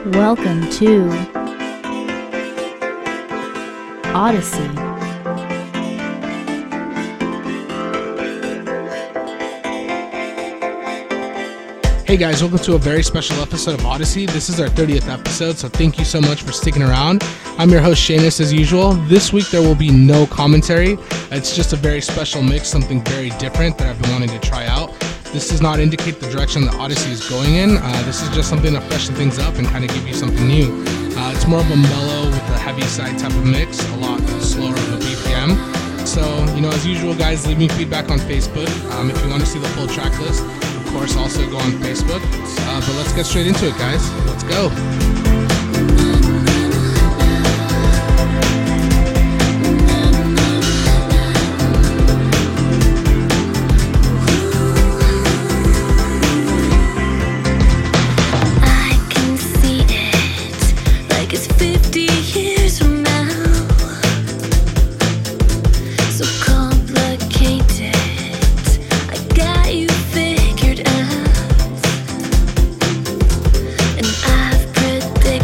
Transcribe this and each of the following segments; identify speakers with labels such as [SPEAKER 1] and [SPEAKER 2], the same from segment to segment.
[SPEAKER 1] Welcome to Odyssey.
[SPEAKER 2] Hey guys, welcome to a very special episode of Odyssey. This is our 30th episode, so thank you so much for sticking around. I'm your host, Seamus, as usual. This week there will be no commentary. It's just a very special mix, something very different that I've been wanting to try out. This does not indicate the direction that Odyssey is going in. This is just something to freshen things up and kind of give you something new. It's more of a mellow with a heavy side type of mix, a lot slower of a BPM. So, as usual, guys, leave me feedback on Facebook. If you want to see the full track list, of course, also go on Facebook. But let's get straight into it, guys. Let's go.
[SPEAKER 3] Figured out, and I've predicted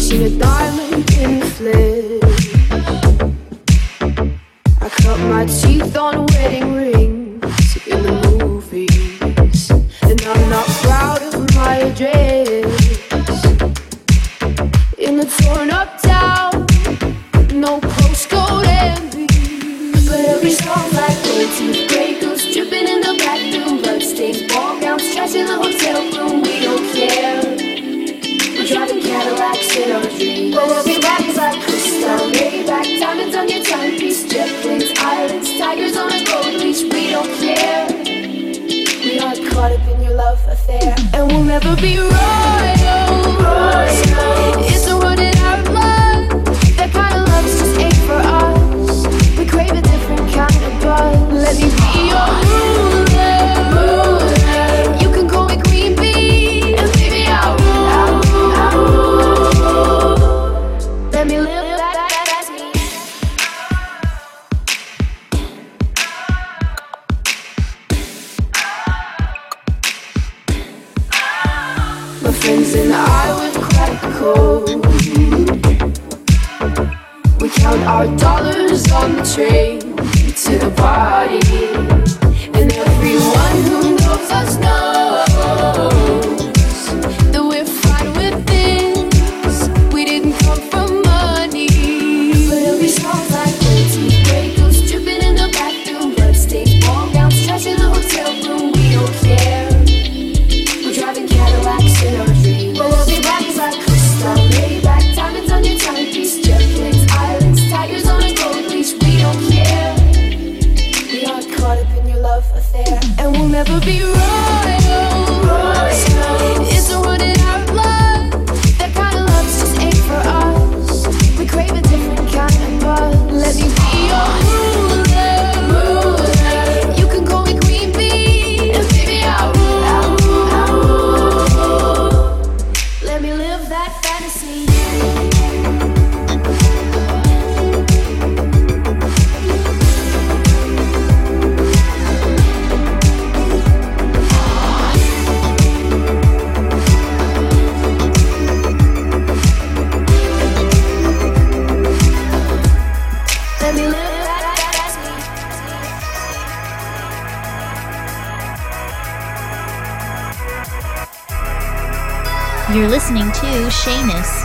[SPEAKER 3] seen a diamond in the flesh. I cut my teeth on wedding rings in the movies, and I'm not proud of my address. In the torn up town, no postcode envy, but every song like teeth, grey goose dripping in the bathroom, bloodstains, ball gowns, trash in the hotel room. We don't care. We're driving Cadillacs in our dreams. Well, everybody's like crystal, Maybach, diamonds on your timepiece, jet planes, islands, tigers on a gold leash. We don't care. We aren't caught up in your love affair, and we'll never be royal. It's a running out of love. That kind of love's just ain't for us. We crave a different kind of buzz. Let me be your ruler. You can call me Queen Bee, and baby I'll rule. Let me live that's me. My friends and I would crack the code. We count our dollars on the train to the party, and everyone who knows us knows that we're fine with this. We didn't come from money, but every song's like teeth, grey goose dripping in the bathroom, bloodstains, ball gowns, trash in the hotel room. We don't care. We're driving Cadillacs in our dreams. Well, everybody's like crystal, Maybach, diamonds on your timepiece, jet planes, islands, tigers on a gold leash. We don't care. We aren't caught up in your love affair, and we'll never be royal. It's a running out of love. That kind of love's just ain't for us. We crave a different kind of buzz. Let me be your ruler. You can call me Queen Bee, and baby I'll rule. Let me live that fantasy. Let me live that fantasy.
[SPEAKER 1] You're listening to Shanus.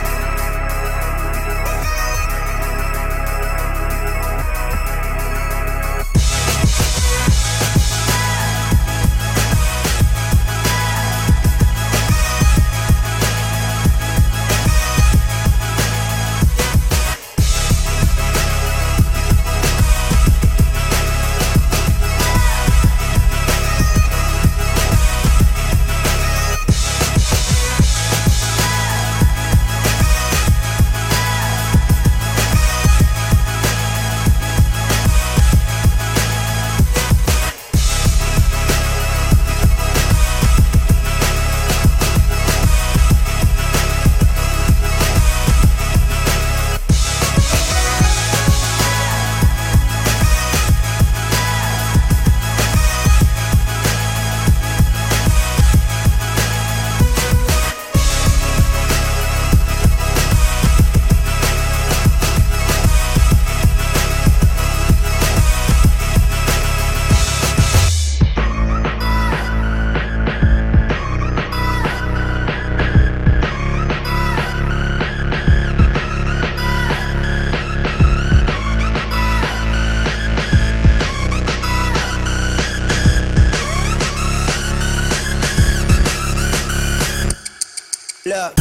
[SPEAKER 4] Look.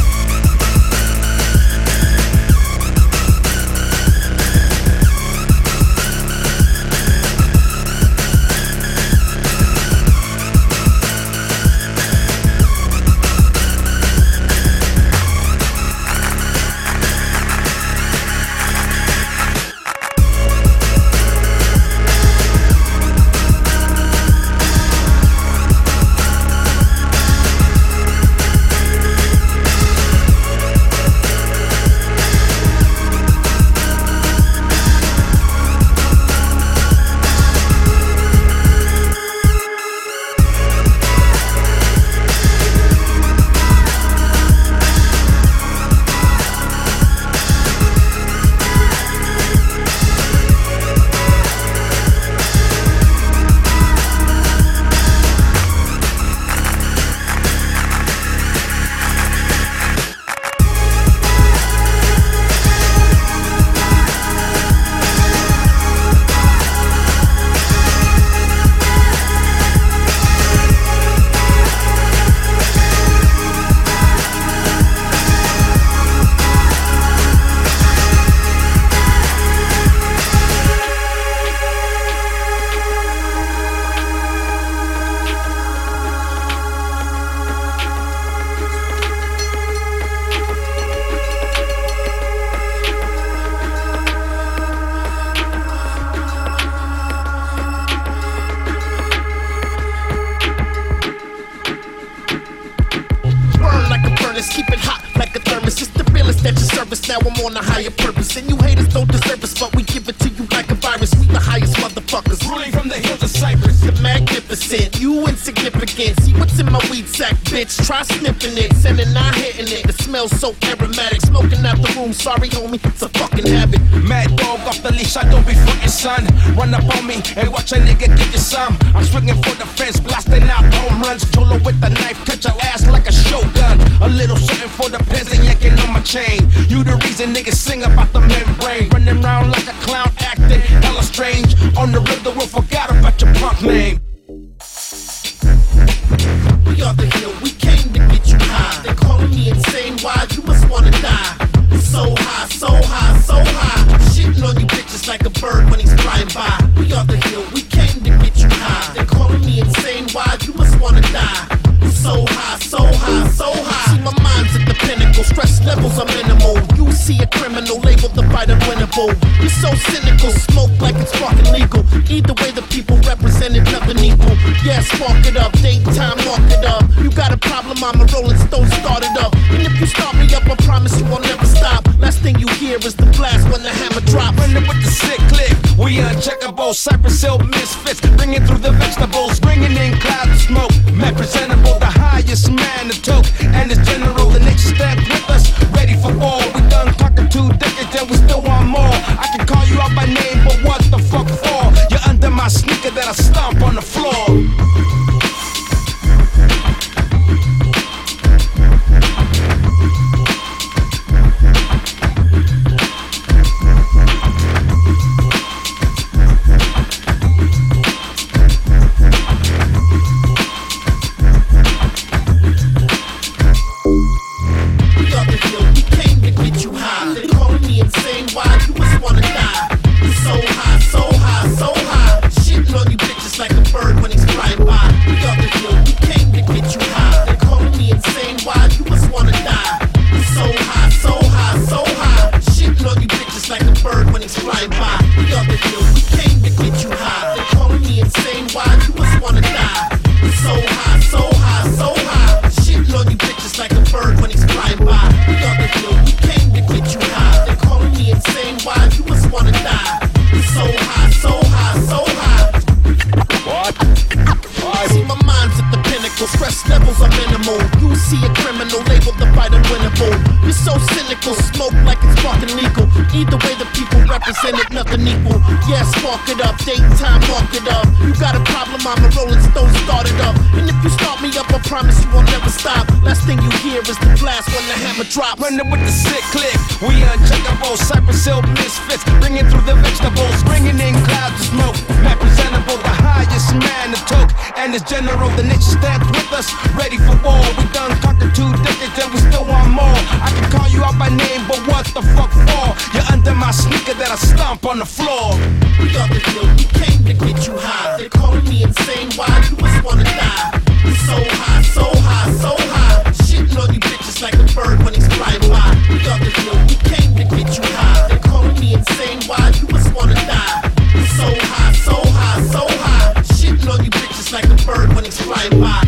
[SPEAKER 4] furnace, keep it hot like a thermos. It's the realest that you service. Now I'm on a higher purpose, and you haters don't deserve us, but we give it to you like a virus. We the highest motherfuckers, ruling from the hills of Cyprus. The magnificent, you insignificant. See what's in my weed sack, bitch? Try sniffing it, sending not hitting it. It smells so aromatic, smoking out the room. Sorry, homie, it's a fucking habit.
[SPEAKER 5] Mad dog off the leash, I don't be frontin', son. Run up on me and watch a nigga get you some. I'm swinging for the fence, blasting out home runs. Cholo with the knife, cut your ass like a shogun. A little something for the pens and yanking on my chain. You the reason niggas sing about the membrane. Running around like a clown, acting hella strange. On the river, we forgot about your punk name.
[SPEAKER 4] We are the hill, we came to get you high. They calling me insane, why? You must wanna die. So high, so high, so high. Shitting on you bitches like a bird when he's flying by. We are the hill, we came to get you high. They calling me insane, why? You must wanna die. So high, so high, so high. See my mind's at the pinnacle, stress levels are minimal. You see a criminal labeled the fight unwinnable. You're so cynical, smoke like it's fucking legal. Either way the people represented nothing equal. Yeah, spark it up, daytime, mark it up. You got a problem, I'm a Rolling Stone, start it up. And if you start me up, I promise you I'll never stop. Last thing you hear is the blast when the hammer drops.
[SPEAKER 5] Running with the sick click, we uncheckable. Cypress Hill misfits, bringing through the vegetables, bringing in clouds of smoke. Man presentable, the highest man to toke, and it's general. The next step with us, ready for war. We done conquered 2 decades and we still want more. I can call you out by name, but what the fuck for? You're under my sneaker that I stomp on the floor.
[SPEAKER 4] Nothing equal. Yeah, spark it up, daytime, mark it up. You got a problem, I'm a Rolling Stone, start it up. And if you start me up, I promise you I'll never stop. Last thing you hear is the blast when the hammer drops.
[SPEAKER 5] Running with the sick click, we uncheckable. Cypress Hill misfits, bringing through the vegetables, bringing in clouds of smoke. Man presentable, the highest man to toke, and it's general. The nation stands with us, ready for war. We done conquered 2 decades and we still want more. I can call you out by name, but what the fuck for? You're under my sneaker that I stomp on the floor.
[SPEAKER 4] We are the hill, we came to get you high. They calling me insane, why? You must wanna die. So high, so high, so high. Shitting on you bitches like a bird when he's flying by. We are the hill, we came to get you high. They calling me insane, why? You must wanna die. So high, so high, so high. Shitting on you bitches like a bird when he's flying by.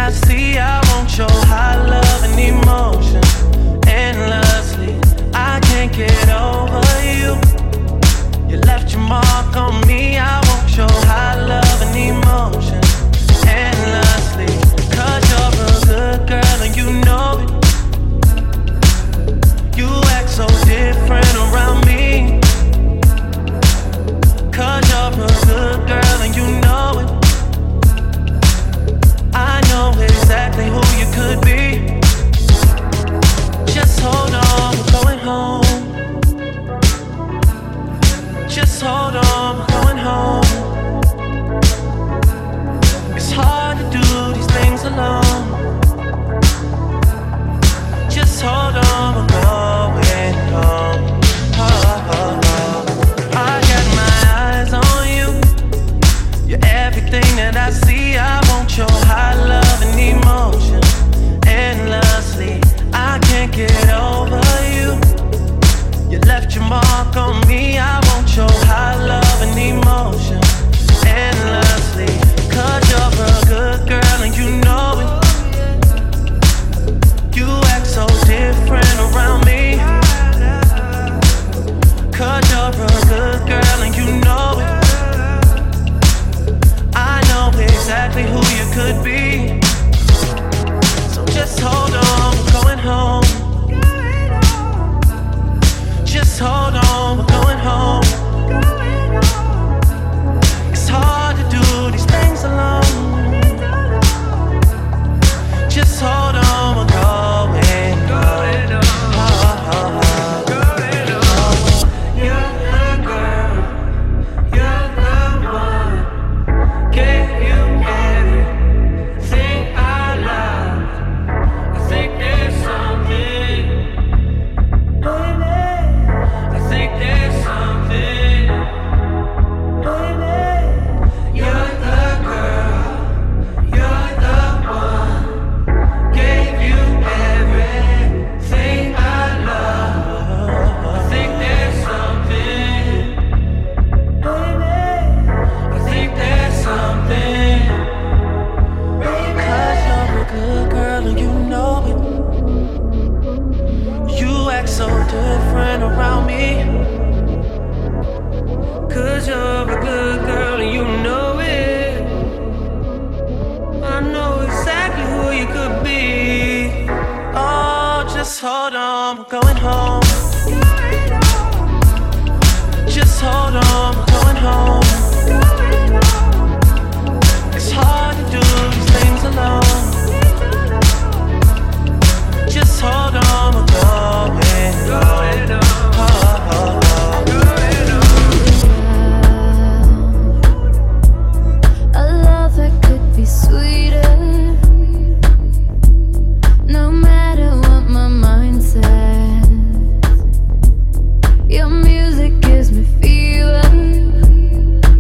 [SPEAKER 6] I see, I won't show high love and emotion endlessly. I can't get over you. You left your mark on me. I won't show high love and emotion endlessly. 'Cause you're a good girl and you know it. You act so different around me. 'Cause you're a good girl and you know it. I know exactly who you could be. Just hold on, we're going home. Just hold on, we're going home. It's hard to do these things alone. Just hold on, we're going home. Oh, oh, oh. I got my eyes on you. You're everything that I see. I won't show high love and emotion endlessly. I can't get over you. You left your mark on me. I won't show high love and emotion endlessly. 'Cause you're a good girl and you know it. You act so different around me. 'Cause you're a good girl and you know it. I know exactly who you could be. So just hold on, we're going home. Just hold on, we're going home. It's hard to do these things alone. Just hold on, we're going home. Oh, oh, oh. You're the girl, you're the one. Gave you everything I love. I think there's something, baby. I think there's something, baby. You're the girl, you're the one. Gave you everything I love. I think there's something, baby. I think there's something, baby. 'Cause you're a good girl and you know it. You act so different around me. 'Cause you're a good girl and you know it. I know exactly who you could be. Oh, just hold on, we're going home. Just hold on, we're going home. It's hard to do these things alone. Just hold on, we're going home. Oh, oh, oh.
[SPEAKER 3] A love that could be sweeter. No matter what my mind says, your music gives me fever.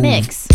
[SPEAKER 1] mix.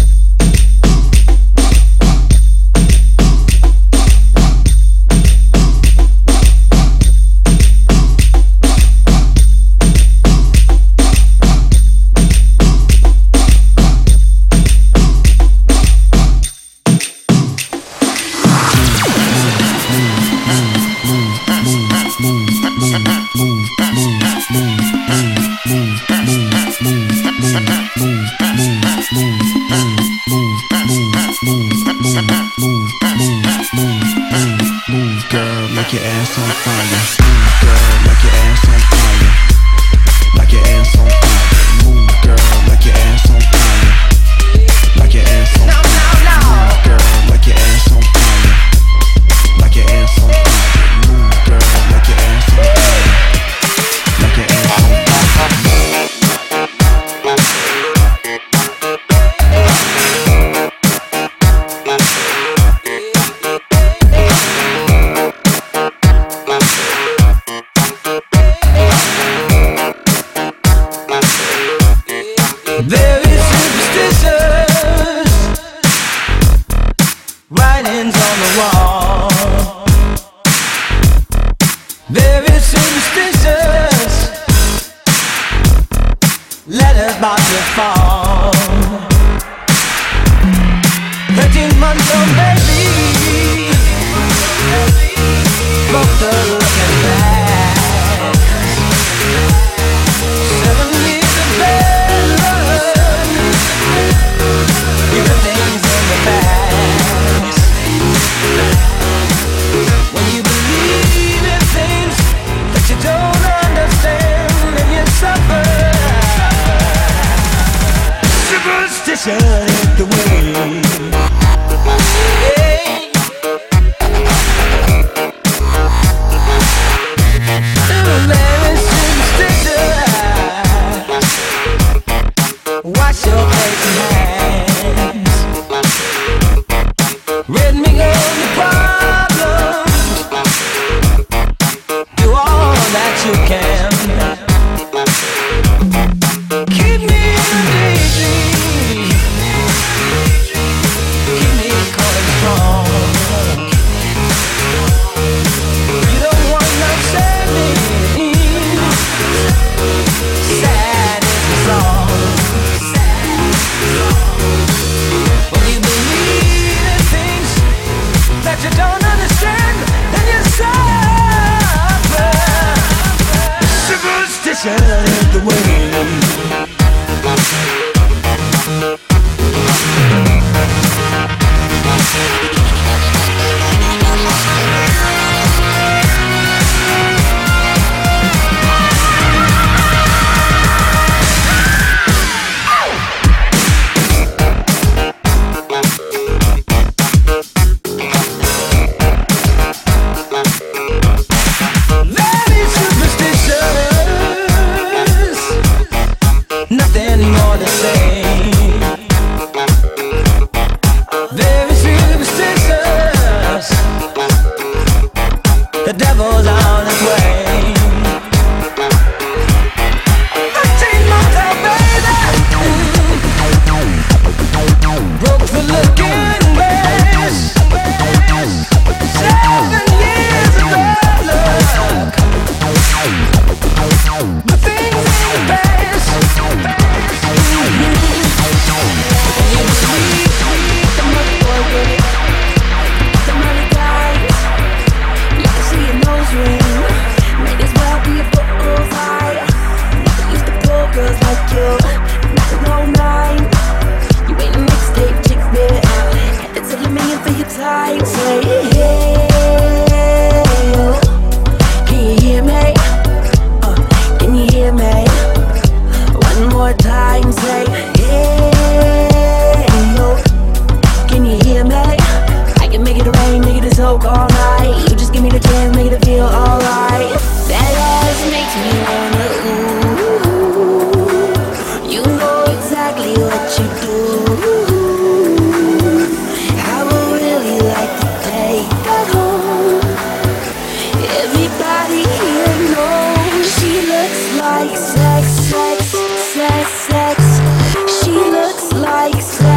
[SPEAKER 3] Sex, sex, sex, sex. She looks like sex.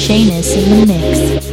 [SPEAKER 1] Shanus in the mix.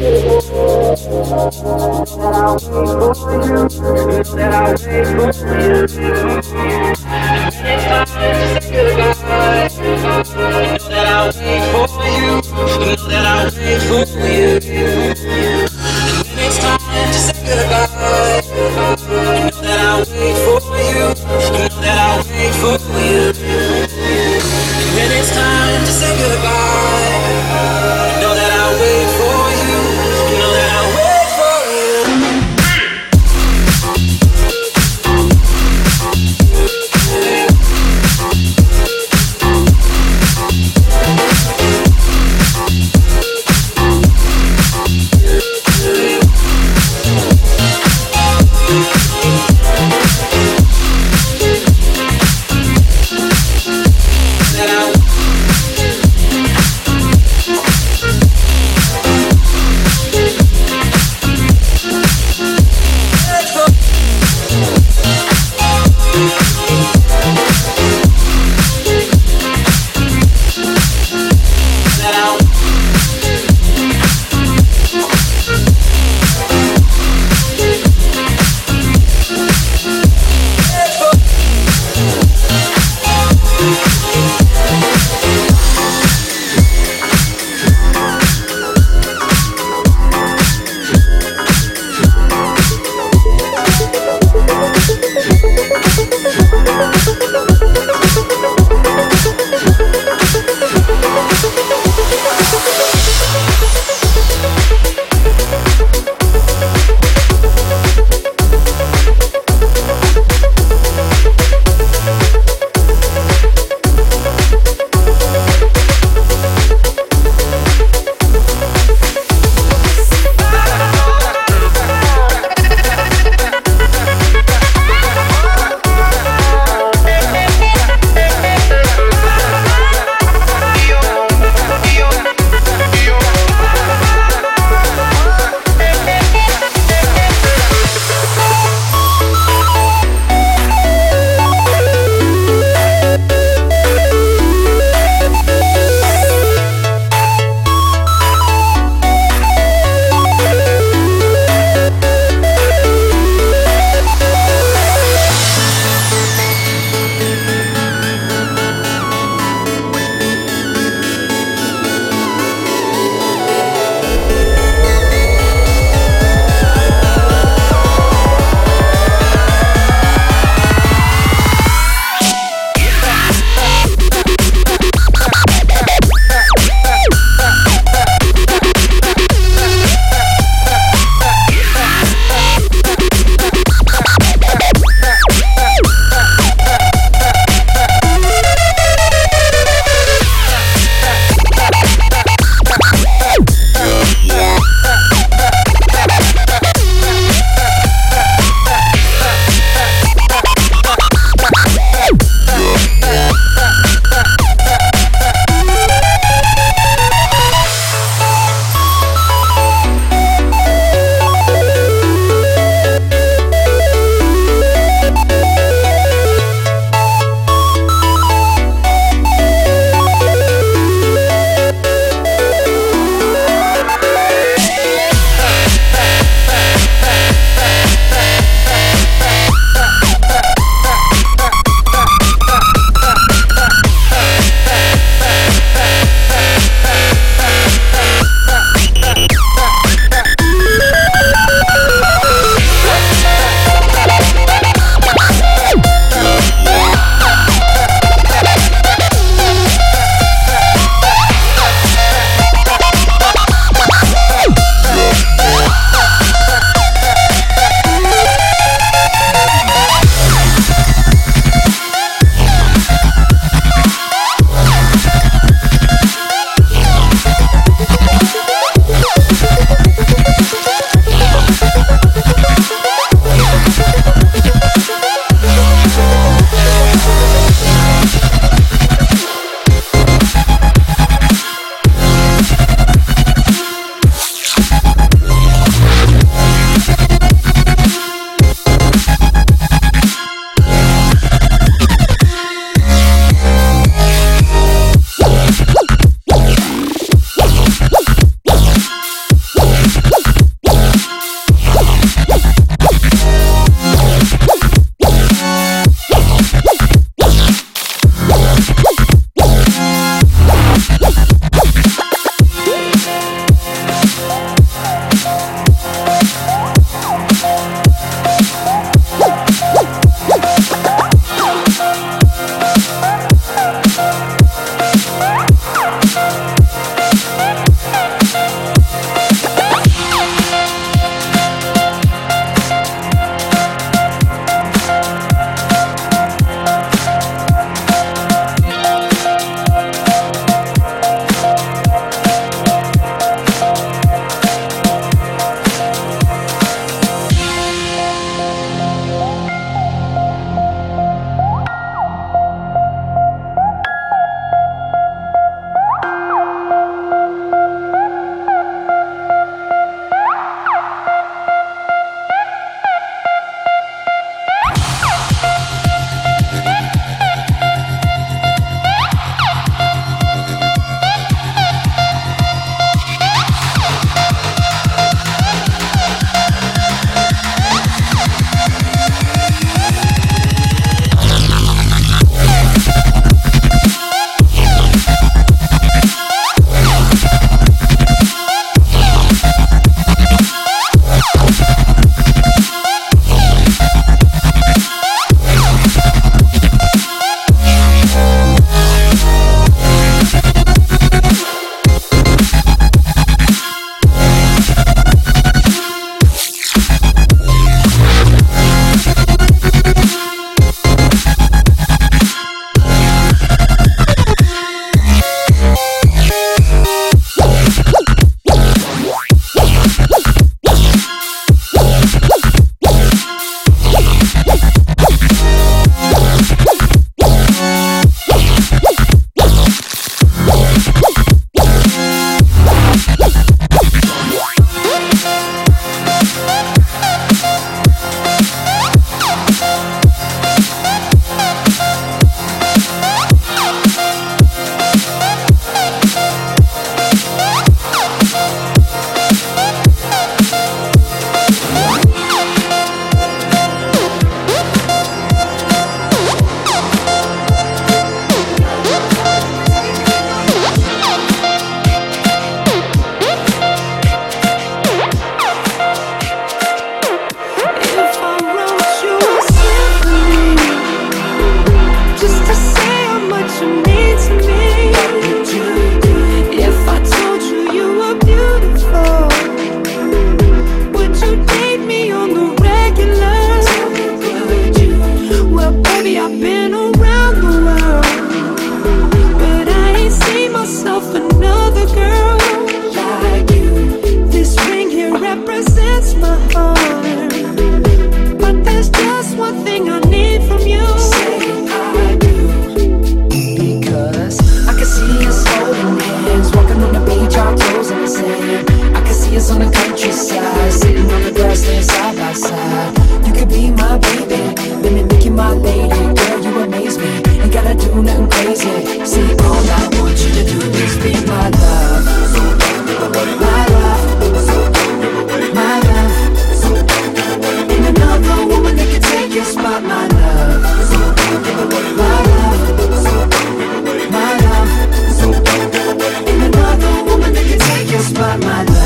[SPEAKER 7] on the countryside, sitting on the grass, laying side by side. You could be my baby, let me make you my lady. Girl, you amaze me, ain't gotta do nothing crazy. See, all I want you to do is be my love. So don't give away my love. So don't give away my love. So don't give away. Ain't another woman that can take your spot, my love. So don't give away my love. So don't give away my love. So don't give away. Ain't another woman that can take your spot, my love.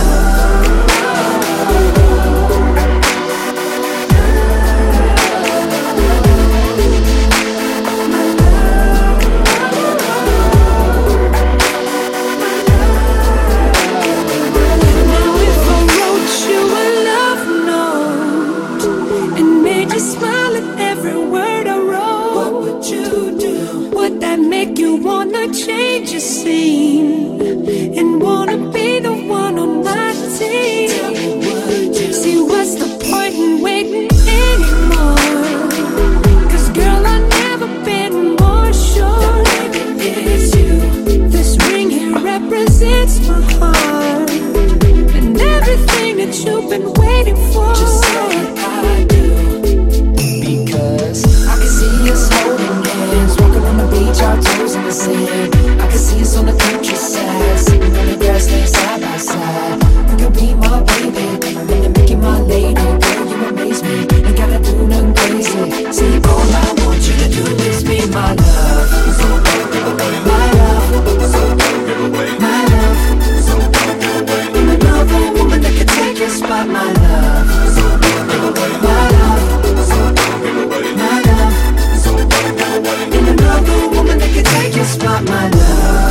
[SPEAKER 3] Change your scene and wanna be the one on my team. See, what's the point in waiting anymore? Cause girl, I've never been more sure that it's you. This ring here represents my heart and everything that you've been waiting for.
[SPEAKER 7] Just say I do, because I can see us holding hands, walking on the beach, our toes in the sand. I can see us on the countryside, sitting on the grass, laying side by side. You could be my baby, let me make you my lady. Girl, you amaze me, ain't gotta do nothing crazy. See, all I want you to do is be my love. So don't give away my love. So don't give away my love. So don't give away. Ain't another woman that can take your spot, my love. So don't give away my love. So don't give away my love. So don't give away. Ain't another woman that can take your spot, my love.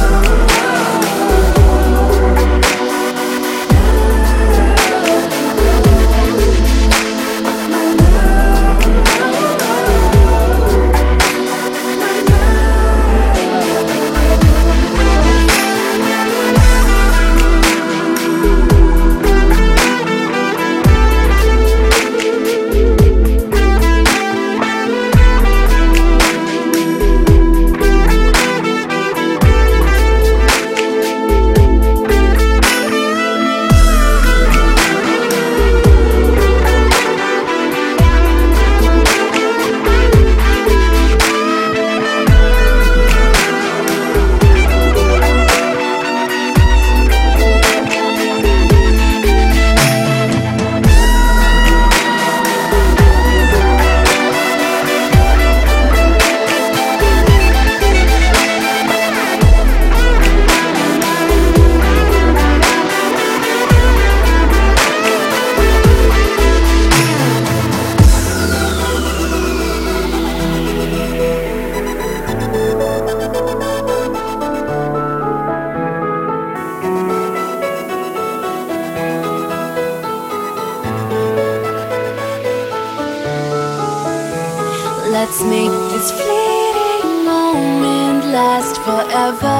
[SPEAKER 3] Let's make this fleeting moment last forever.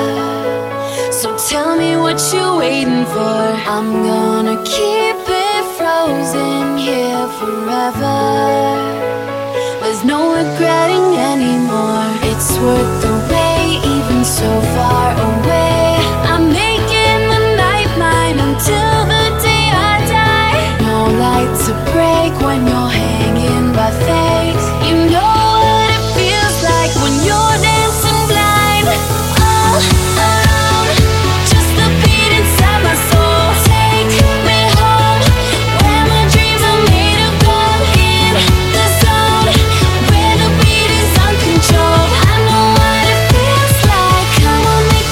[SPEAKER 3] So tell me what you're waiting for. I'm gonna keep it frozen here forever. There's no regretting anymore. It's worth the wait, even so far away. I'm making the night mine until the day I die. No light to break when you're hanging by fate. You know what it feels like when you're dancing blind. All alone, just the beat inside my soul. Take me home, where my dreams are made of gold. In the zone, where the beat is uncontrolled. I know what it feels like. Come on, make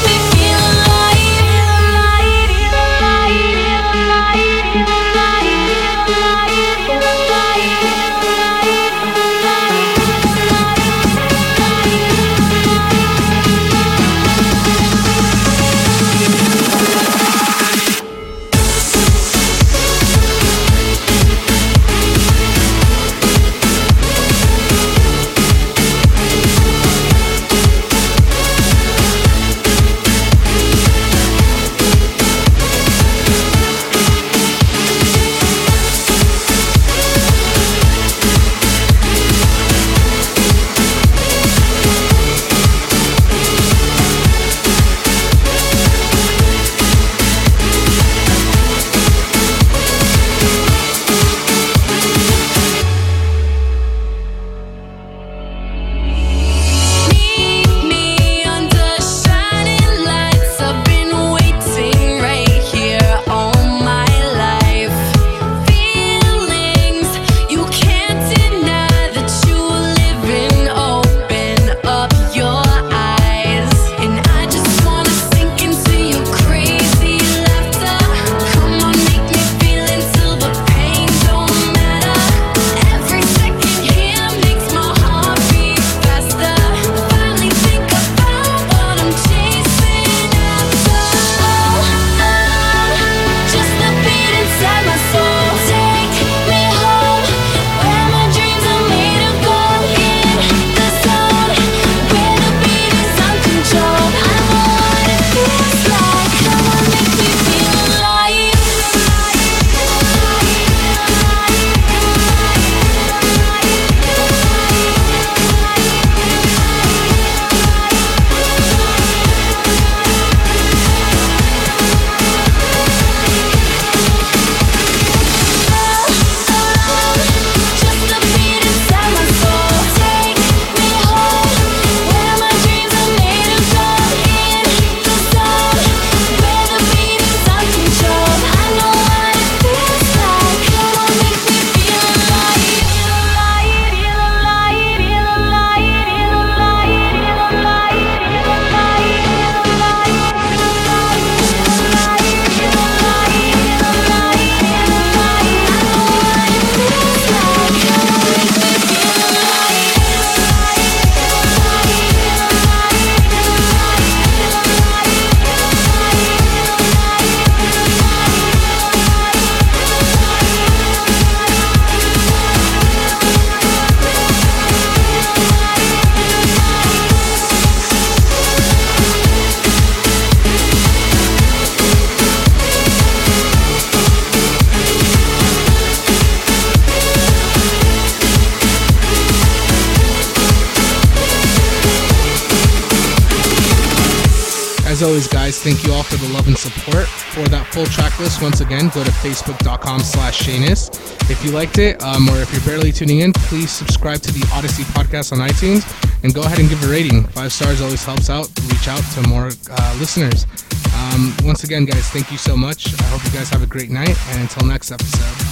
[SPEAKER 2] As always, guys, thank you all for the love and support. For that full track list, once again, go to facebook.com/Shanus. If you liked it, or if you're barely tuning in, please subscribe to the Odyssey podcast on iTunes and go ahead and give a rating. 5 stars always helps out. Reach out to more listeners. Once again, guys, thank you so much. I hope you guys have a great night, and until next episode.